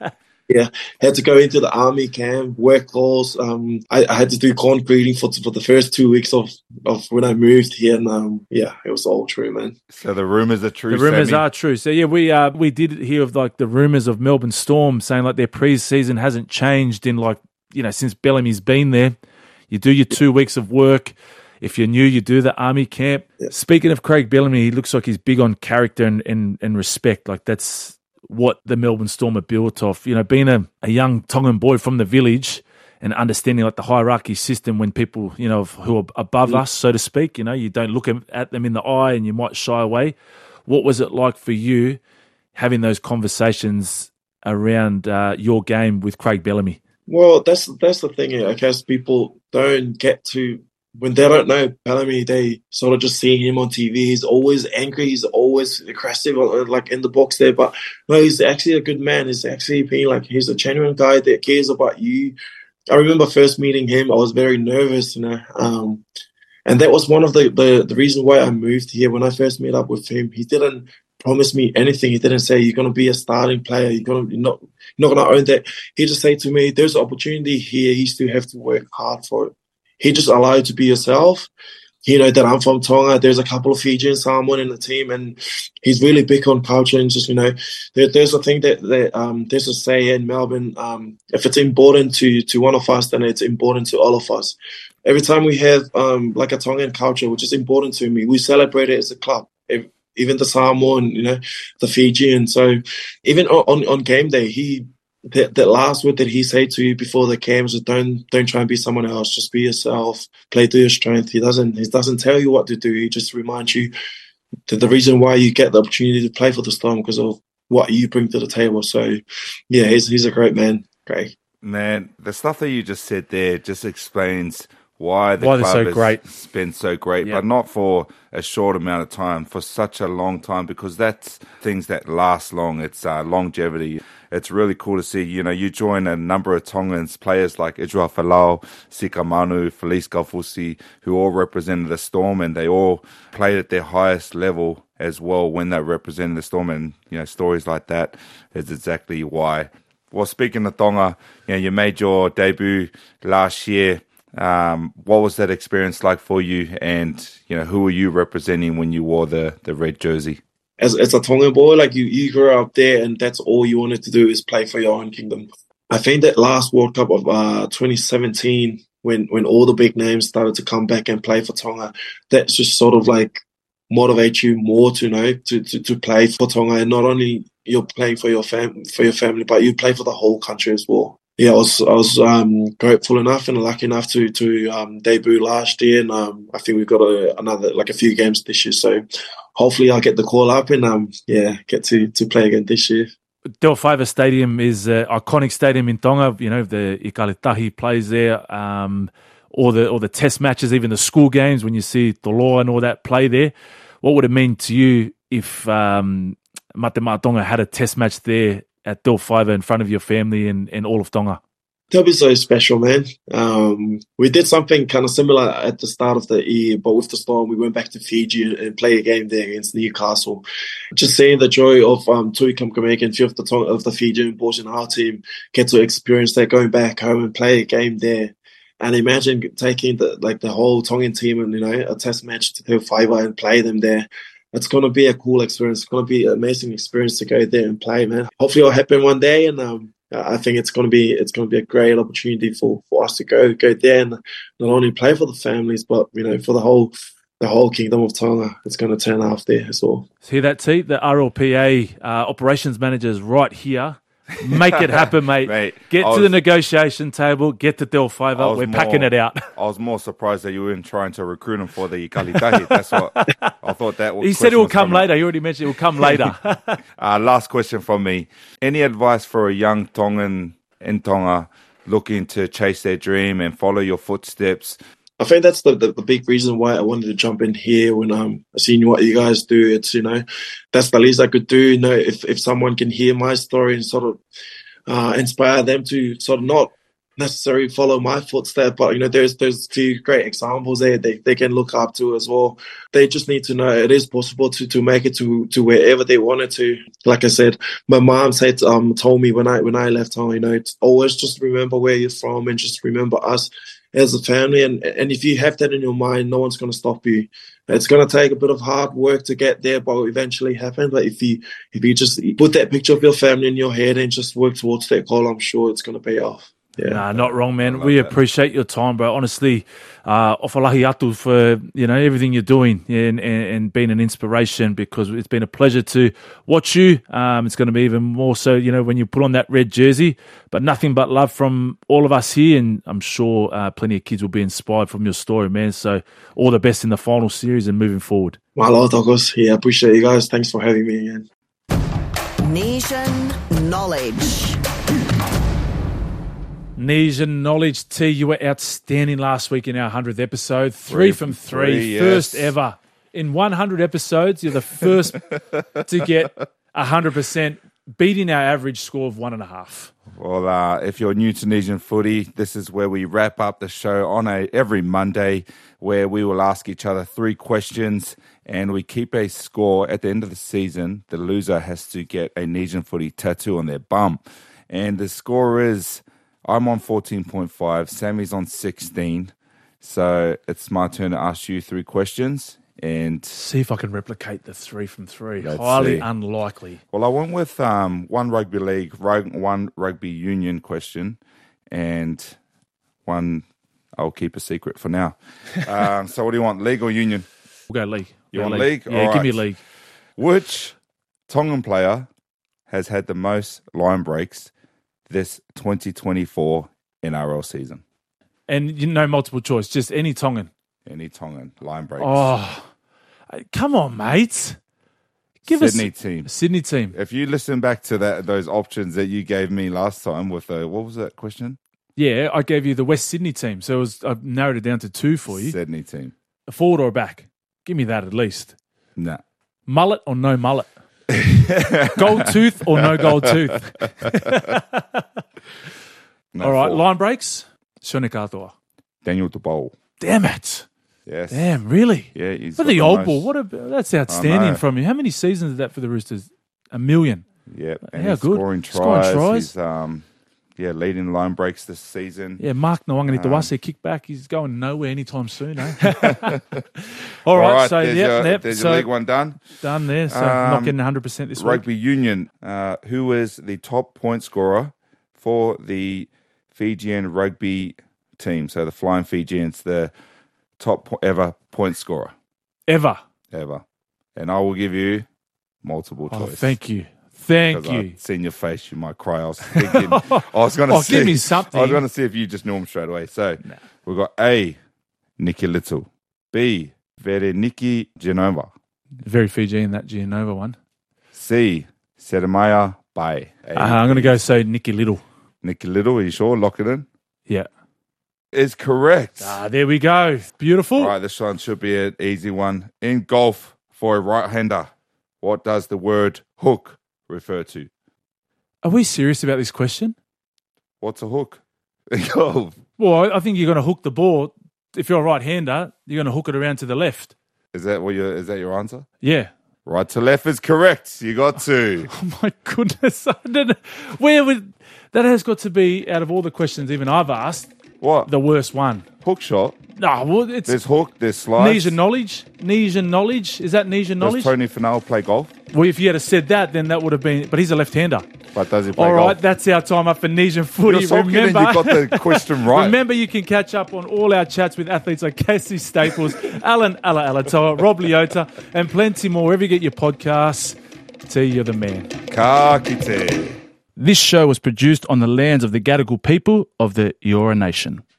Yeah, had to go into the army camp, work calls. Um, I, I had to do concreting for for the first two weeks of, of when I moved here, and um, yeah, it was all true, man. So the rumors are true. The rumors Sammy? are true. So yeah, we uh, we did hear of like the rumors of Melbourne Storm saying like their pre-season hasn't changed in like you know since Bellamy's been there. You do your two weeks of work. If you're new, you do the army camp. Yeah. Speaking of Craig Bellamy, he looks like he's big on character and, and, and respect. Like that's what the Melbourne Storm are built off. You know, being a, a young Tongan boy from the village and understanding like the hierarchy system when people, you know, who are above mm. us, so to speak, you know, you don't look at them in the eye and you might shy away. What was it like for you having those conversations around uh, your game with Craig Bellamy? Well, that's that's the thing. I guess people don't get to, when they don't know Bellamy, they sort of just see him on T V. He's always angry. He's always aggressive, like in the box there. But no, he's actually a good man. He's actually being like, he's a genuine guy that cares about you. I remember first meeting him, I was very nervous, you know. Um, and that was one of the, the, the reasons why I moved here. When I first met up with him, he didn't promise me anything. He didn't say, you're going to be a starting player. You're, gonna, you're not, you're not going to own that. He just said to me, there's an opportunity here. You still have to work hard for it. He just allowed you to be yourself. You know, that I'm from Tonga. There's a couple of Fijian Samoan in the team, and he's really big on culture. And just, you know, there, there's a thing that, that um, there's a say in Melbourne. Um, if it's important to, to one of us, then it's important to all of us. Every time we have um, like a Tongan culture, which is important to me, we celebrate it as a club. If, even the Samoan, you know, the Fijian. So even on, on game day, he that, that last word that he said to you before the camps is don't don't try and be someone else. Just be yourself. Play to your strength. He doesn't he doesn't tell you what to do. He just reminds you that the reason why you get the opportunity to play for the Storm because of what you bring to the table. So yeah, he's he's a great man. Great man. The stuff that you just said there just explains why the why club they're so has great. been so great, yeah. but not for a short amount of time, for such a long time, because that's things that last long. It's uh, longevity. It's really cool to see, you know, you join a number of Tongans, players like Idrua Folau, Sika Manu, Felice Galfusi, who all represented the Storm, and they all played at their highest level as well when they represented the Storm, and, you know, stories like that is exactly why. Well, speaking of Tonga, you know, you made your debut last year. Um, what was that experience like for you, and you know who were you representing when you wore the, the red jersey? As as a Tongan boy, like you, you grew up there, and that's all you wanted to do is play for your own kingdom. I think that last World Cup of uh, twenty seventeen, when when all the big names started to come back and play for Tonga, that's just sort of like motivate you more to you know to, to, to play for Tonga, and not only you're playing for your fam for your family, but you play for the whole country as well. Yeah, I was I was um, grateful enough and lucky enough to to um, debut last year, and um, I think we've got a, another like a few games this year. So hopefully I'll get the call up and um yeah get to, to play again this year. Del Five Stadium is an iconic stadium in Tonga. You know, the Ikaletahi plays there, um, or the or the test matches, even the school games when you see Toloa and all that play there. What would it mean to you if um, Mate Ma'a had a test match there at Del Five in front of your family and, and all of Tonga? That'll be so special, man. Um, we did something kind of similar at the start of the year, but with the Storm, we went back to Fiji and, and played a game there against Newcastle. Just seeing the joy of um, Tui Kamkamega and few of the, Tonga, of the Fijian boys in our team get to experience that, going back home and play a game there. And imagine taking the like the whole Tongan team and, you know, a test match to Del Five and play them there. It's going to be a cool experience. It's going to be an amazing experience to go there and play, man. Hopefully it'll happen one day, and um, I think it's going to be it's going to be a great opportunity for, for us to go go there and not only play for the families, but you know for the whole the whole kingdom of Tonga. It's going to turn out there as well. See that, T? The R L P A uh, operations manager is right here. Make it happen, mate. mate get was, to the negotiation table. Get to Del Five. We're more, packing it out. I was more surprised that you weren't trying to recruit him for the Ikaletahi. That's what I thought. That he said it will come later. He already mentioned it will come later. uh, last question from me. Any advice for a young Tongan in Tonga looking to chase their dream and follow your footsteps? I think that's the, the, the big reason why I wanted to jump in here when um, I seen what you guys do. It's, you know, that's the least I could do. You know, if, if someone can hear my story and sort of uh, inspire them to sort of not necessarily follow my footsteps, but you know, there's there's a few great examples there they, they can look up to as well. They just need to know it is possible to, to make it to, to wherever they wanted to. Like I said, my mom said um told me when I when I left home, you know, it's always just remember where you're from and just remember us as a family. And and if you have that in your mind, no one's going to stop you. It's going to take a bit of hard work to get there, but it will eventually happen. But if you if you just put that picture of your family in your head and just work towards that goal, I'm sure it's going to pay off. Yeah. Nah, not wrong, man. We that. appreciate your time, bro. Honestly, uh, ofalahi atu for, you know, everything you're doing and, and, and being an inspiration, because it's been a pleasure to watch you. Um, it's going to be even more so, you know, when you put on that red jersey. But nothing but love from all of us here, and I'm sure uh, plenty of kids will be inspired from your story, man. So all the best in the final series and moving forward. Malo, Douglas. Yeah, appreciate you guys. Thanks for having me again. Nesian knowledge. Nesian knowledge. T, you were outstanding last week in our hundredth episode. Three, three from three, three first yes. ever. In one hundred episodes, you're the first to get one hundred percent, beating our average score of one and a half. Well, uh, if you're new to Nesian Footy, this is where we wrap up the show on a every Monday, where we will ask each other three questions and we keep a score. At the end of the season, the loser has to get a Nesian Footy tattoo on their bum. And the score is, I'm on fourteen point five, Sammy's on sixteen. So it's my turn to ask you three questions. And see if I can replicate the three from three. Highly see. unlikely. Well, I went with um, one rugby league, one rugby union question, and one I'll keep a secret for now. um, so what do you want, league or union? We'll go league. You want league? league? Yeah, All give right. me league. Which Tongan player has had the most line breaks this twenty twenty-four N R L season? And you know, multiple choice, just any Tongan. Any Tongan line breaks. Oh, come on, mate. Give Sydney us team. Sydney team. If you listen back to that, those options that you gave me last time with the, what was that question? Yeah, I gave you the West Sydney team. So it was, I've narrowed it down to two for you. Sydney team. A forward or a back? Give me that at least. Nah. Mullet or no mullet? Gold tooth or no gold tooth? no All right, four. line breaks. Shone Katoa. Daniel DeBoll. Damn it. Yes. Damn, really? Yeah, he's But the got old most. ball, what a, that's outstanding from you. How many seasons is that for the Roosters? A million. Yeah, and How he's good. scoring tries. Scoring tries. He's um, yeah, leading line breaks this season. Yeah, Mark Nwangani Tawase um, kick back. He's going nowhere anytime soon, eh? All, All right, right, so there's, yep, your, yep. there's so, your league one done. Done there, so Um, not getting one hundred percent this Rugby week. union. Uh, who is the top point scorer for the Fijian rugby team? So the Flying Fijians, the top po- ever point scorer. Ever. Ever. And I will give you multiple choice. Oh, thank you. Thank Because you. I've seen your face, you might cry. I was thinking, I was going to oh, see. give me something. I was going to see if you just knew him straight away. So Nah. we've got A, Nikki Little. B, Vereniki Genova. Very Fijian, that Gianova one. C, Sedemaya Bai. Uh, I'm going to go say Nicky Little. Nikki Little, are you sure? Lock it in. Yeah. Is correct. Ah, there we go. Beautiful. All right, this one should be an easy one. In golf, for a right-hander, what does the word hook refer to? Are we serious about this question? What's a hook? In golf. Well, I think you're going to hook the ball. If you're a right-hander, you're going to hook it around to the left. Is that what you? Is that your answer? Yeah. Right to left is correct. You got two. Oh, my goodness. I don't know. Where would... That has got to be, out of all the questions even I've asked, What? the worst one. Hook shot. No, well, it's... There's hook, there's slides. Nesian knowledge? Nesian knowledge? Is that Nesian knowledge? Does Tony Finau play golf? Well, if you had said that, then that would have been... But he's a left-hander. But does he play All golf? right, that's our time up for Nesian Footy. You're sulking and Remember, you got the question right. Remember, you can catch up on all our chats with athletes like Casey Staples, Alan Ala Alatoa, Rob Leota, and plenty more. Wherever you get your podcasts, T, you're the man. Ka kite. This show was produced on the lands of the Gadigal people of the Eora Nation.